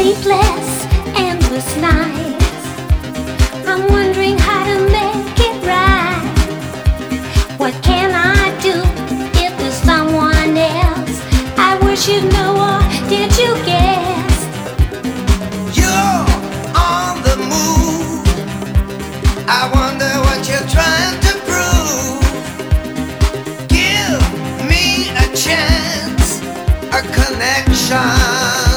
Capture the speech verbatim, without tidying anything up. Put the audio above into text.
sleepless, endless nights. I'm wondering how to make it right. What can I do if there's someone else? I wish you'd know, or did you guess? You're on the move. I wonder what you're trying to prove. Give me a chance, a connection.